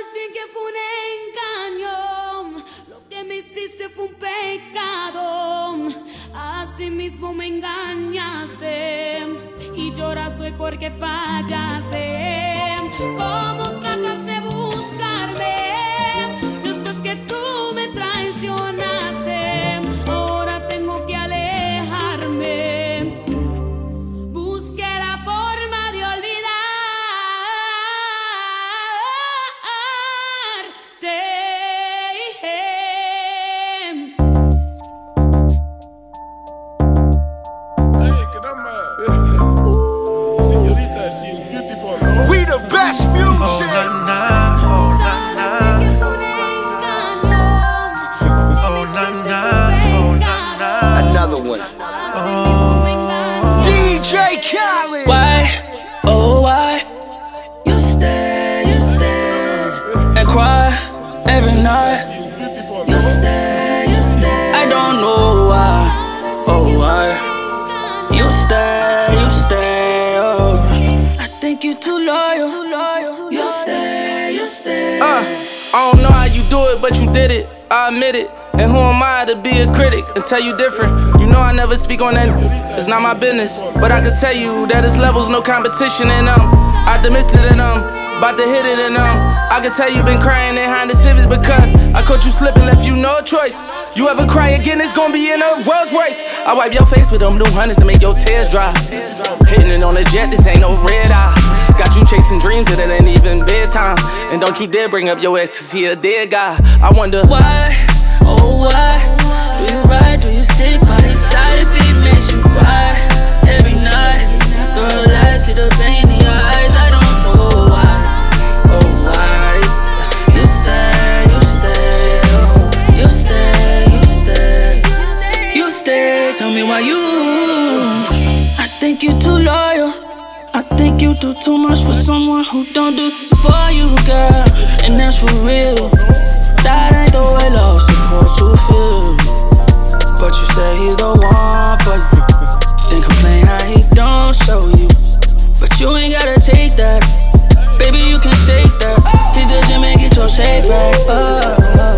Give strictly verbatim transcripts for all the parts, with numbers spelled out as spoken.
sabes bien que fue un engaño, lo que me hiciste fue un pecado. Así mismo me engañaste y lloras hoy porque fallaste. ¿Cómo tratas de buscarme después que tú me traicionaste? Ahora tengo que alejarme. Busqué la forma de olvidarte. We the best music. Oh, na, na. Oh, na, na. Oh, na, na. Oh, na, na. Another one. Oh. D J Khaled. Why, oh why, you stay, you stay, and cry every night. You stay, you stay. I don't know why, oh why, you stay, you stay. Oh, I think you too loyal. You stay, you stay. Uh, I don't know how you do it, but you did it. I admit it. And who am I to be a critic and tell you different? You know I never speak on that. It's not my business, but I can tell you that it's levels, no competition, and I'm optimistic, and I'm about to hit it, and um, I can tell you been crying behind the civics because I caught you slipping, left you no choice. You ever cry again, it's gonna be in a Rolls Royce. I wipe your face with them new hundreds to make your tears dry. Hitting it on the jet, this ain't no red eye. Got you chasing dreams and it ain't even bedtime. And don't you dare bring up your ex cause he a dead guy. I wonder why, oh why, do you ride, do you stick by his side if he makes you cry every night? Girl, I see the pain in your eyes, I don't know why, oh why. You stay, you stay, oh, you stay, you stay, you stay, tell me why you. I think you too loyal, I think you do too much for someone who don't do for you, girl, and that's for real. That ain't the way love's supposed to feel. But you say he's the one for you. Then complain how he don't show you. But you ain't gotta take that. Baby, you can shake that. Hit the gym and get your shape back. Oh,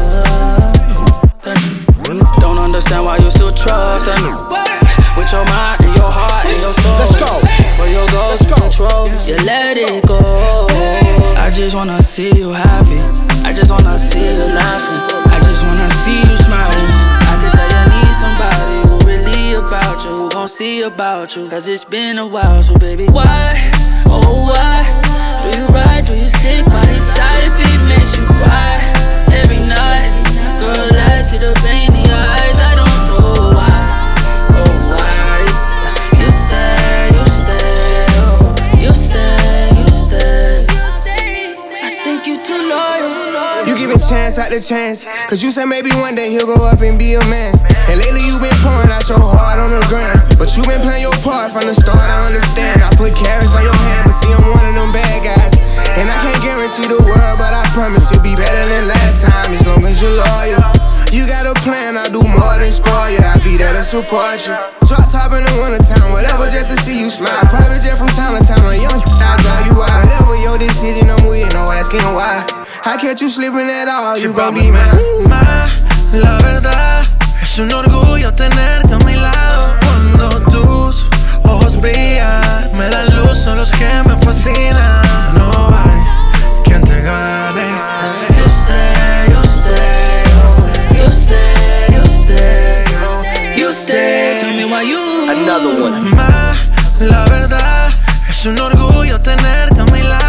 oh, oh. Don't understand why you still trust him. With your mind and your heart and your soul. Let's go. For your goals and control, you let it go. I just wanna see you happy. I just wanna see you laughing. I just wanna see you smiling. I can tell you need somebody who really about you, who gon' see about you. Cause it's been a while, so baby, why, oh why, do you ride, do you stick by his side if he makes you cry every night? Girl, I see the pain in your eyes, I don't know why, oh why. You stay, you stay, oh, you stay, you stay. I think you too loyal. You giving chance after chance, cause you said maybe one day he'll grow up and be a man. And lately you been pouring out your heart on the ground, but you been playing your part from the start, I understand. I put carrots on your hand, but see I'm one of them bad guys. And I can't guarantee the world, but I promise you'll be better than last time, as long as you're loyal. You got a plan, I'll do more than spoil you, I'll be there to support you. Drop top in the wintertime, whatever, just to see you smile. Private jet from town to town, a young I'll drive you out. Whatever your decision, I'm with, no asking why. I catch you slipping at all, you gon' be mine. Ma, la verdad, es un orgullo tenerte a mi lado. Cuando tus ojos brillan, me dan luz, son los que me fascinan. No hay quien te gane. You stay, you stay, oh, you stay, you stay, oh, you stay. Tell me why you. Another one. Ma, la verdad, es un orgullo tenerte a mi lado.